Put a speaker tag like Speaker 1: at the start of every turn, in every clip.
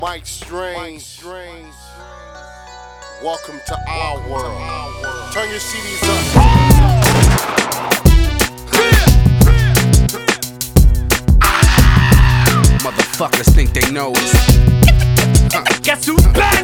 Speaker 1: Mike Strange. Welcome to our world. Turn your CDs up.
Speaker 2: Motherfuckers think they know us.
Speaker 3: Guess who's back?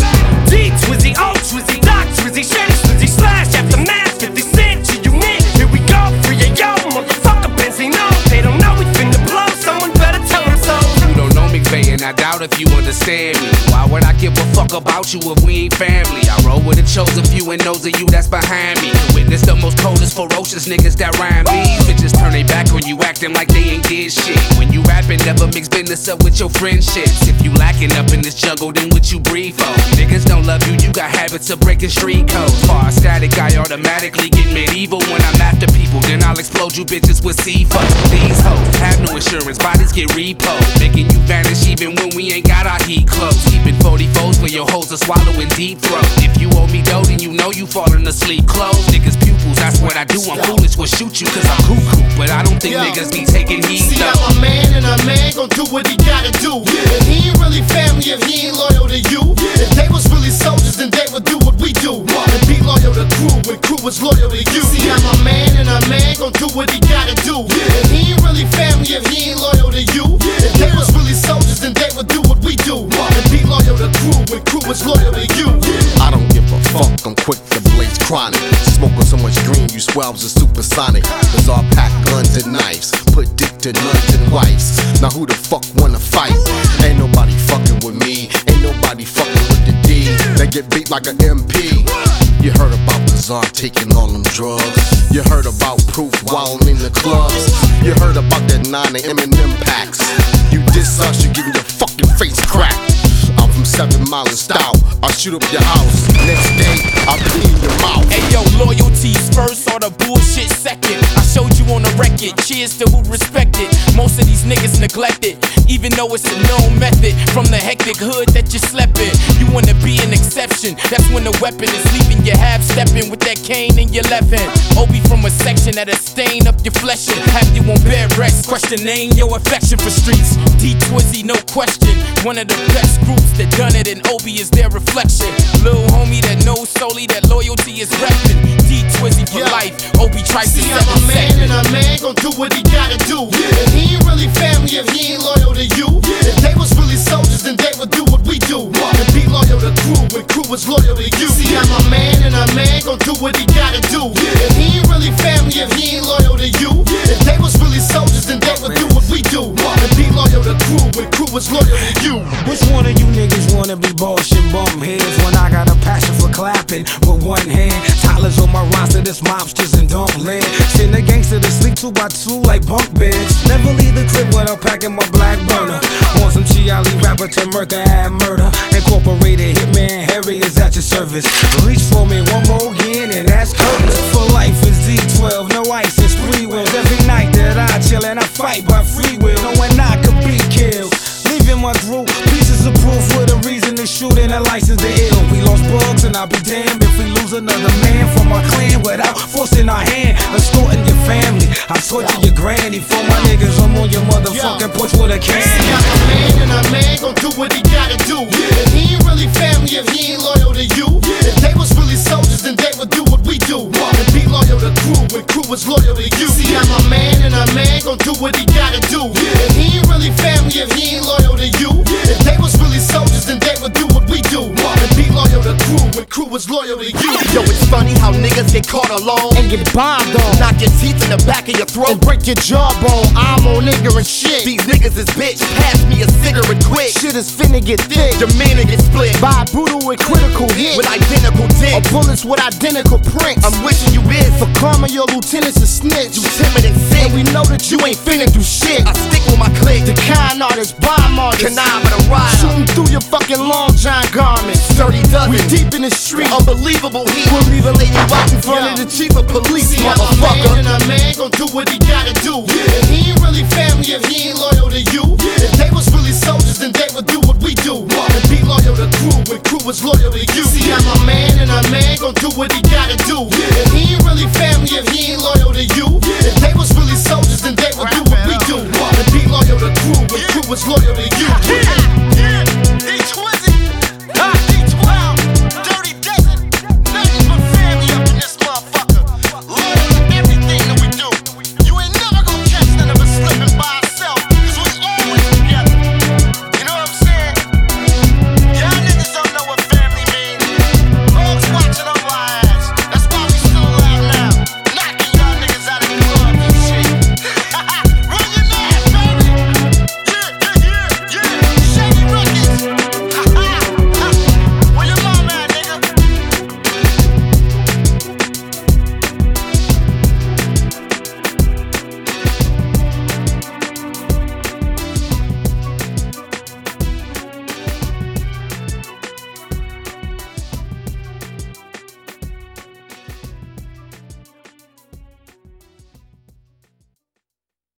Speaker 3: D, Twizzy, O, Twizzy, Doc, Twizzy, Shady, Twizzy, Slash, Aftermath, 50 Cent, to unique. Here we go, free yo, motherfucker, Benzino. They don't know we finna blow, someone better tell them so.
Speaker 2: You don't know McVay, and I doubt if you understand me. Why would I give a fuck about you if we ain't family? I roll with a chosen few, and those of you that's behind me can witness the most coldest, ferocious niggas that rhyme these bitches turn they back on you, acting like they ain't did shit. When you rapping, never mix business up with your friendships. If you lacking up in this jungle, then what you breathe for? Niggas don't love you, you got habits of breaking street codes. Far static, I automatically get medieval when I'm after people. Then I'll explode you bitches with C4. These hoes have no insurance, bodies get repoed, making you vanish even when we ain't got our heat close. Keeping 44s for your hoes to swallow in deep throat. If you owe me dough, then you know you falling asleep. Close niggas pupils, that's what I do. I'm foolish, will shoot you cause I'm cuckoo, but I don't think niggas be taking heed.
Speaker 4: See, I'm a man and a man gon' do what he gotta do. And he ain't really family if he ain't loyal to you. If they was really soldiers, then they would do what we do. And be loyal to crew when crew was loyal to you. See, I'm a man and a man gon' do what he gotta do. And he ain't really family if he ain't loyal to you. If they was really soldiers, then they would do what we do. And be loyal to crew when crew was loyal to you.
Speaker 1: I don't give a fuck, I'm quick to blaze chronic. Smoking so much green, you swear I was a supersonic. Bizarre pack guns and knives, put dick to nuns and wives. Now who the fuck wanna fight? Ain't nobody fucking with me, ain't nobody fucking with the D. They get beat like an MP. You heard about Bizarre taking all them drugs. You heard about Proof wildin' in the clubs. You heard about that 9 and M&M packs. You diss us, you give your fucking face cracked. I'm from 7 Mile in style, I'll shoot up your house. Next day, I'll clean your mouth.
Speaker 5: Hey yo, loyalty's first or the bullshit second. I showed you on the record, cheers to who respected. Most of these niggas neglected, even though it's a known method. From the hectic hood that you slept in, you wanna be an exception. That's when the weapon is leaving you half stepping with that cane in your left hand. Obi from a section that'll stain up your flesh and have you on bed rest. Questioning your affection for streets. D Twizzy, no question, one of the best groups that done it, and Obi is their reflection. Lil homie that knows solely that loyalty is reppin'. D Twizzy for life, Obi tries to
Speaker 4: See, I'm a man and a man gon' do what he gotta do. And he ain't really family if he ain't loyal to you. If they was really soldiers, then they would do what we do. And be loyal to crew when crew was loyal to you. See, I'm a man and a man gon' do what he gotta do. And he ain't really family if he ain't loyal to you. If they was really soldiers, then they would do what we do. And be loyal to crew when crew was loyal to you.
Speaker 6: Which one of you niggas wanna be bullshit bum heads when I got a passion for clapping with one hand? Tyler's on my roster, this mobsters and dump land. Send the gangster to sleep 2 by 2 like bunk beds. Never leave the crib without packing my black burner. Want some Chiali rapper to murder, add murder. Incorporated Hitman Harry is at your service. Reach for me one more again and that's curtains. For life is D12, no ice, it's 3 wheels. Every night that I chill and I fight by free will, knowing I could be killed. Leaving my group, pieces of proof with a reason to shoot and a license to ill. We lost bugs and I'll be damned if we lose another man from our clan without forcing our hand. Escorting your family, I torture your granny. For my niggas, I'm on your motherfucking porch with a can.
Speaker 4: See, I'm a man and a man gon' do what he gotta do. And he ain't really family if he ain't loyal to you. If they was really soldiers, then they would do what we do. And be loyal to crew when crew was loyal to you. See, I'm a man and a man gon' do what he gotta do. And he ain't really family if he ain't loyal to you. If they was really soldiers, then they would do what we do. And be loyal to crew when crew was loyal to you.
Speaker 7: Yo, it's funny how niggas get caught alone
Speaker 4: And get bombed on,
Speaker 7: knock your teeth in the back of your throat.
Speaker 4: and break your jawbone. I'm on ignorant shit.
Speaker 7: These niggas is bitch, pass me a cigarette quick.
Speaker 4: Shit is finna get thick.
Speaker 7: Your man get split
Speaker 4: By brutal and critical hit.
Speaker 7: with identical
Speaker 4: Or
Speaker 7: dick.
Speaker 4: bullets with identical prints.
Speaker 7: I'm wishing you is
Speaker 4: For karma, your lieutenant's a snitch.
Speaker 7: you timid and sick.
Speaker 4: And we know that you ain't finna do shit.
Speaker 7: I stick with my clique,
Speaker 4: The kind artist, bomb artist,
Speaker 7: connive with a ride.
Speaker 4: shooting through your fucking long john garments.
Speaker 7: Dirty dozen,
Speaker 4: We deep in the street.
Speaker 7: unbelievable heat.
Speaker 4: We'll leave a lady right in front
Speaker 7: Yo.
Speaker 4: of the chief of police,
Speaker 7: See, I'm a
Speaker 4: motherfucker.
Speaker 7: man
Speaker 4: And a man gon' do what he gotta do. And he ain't really family if he ain't loyal to you. If they was really soldiers, then they would do what we do. And be loyal to crew when crew was loyal to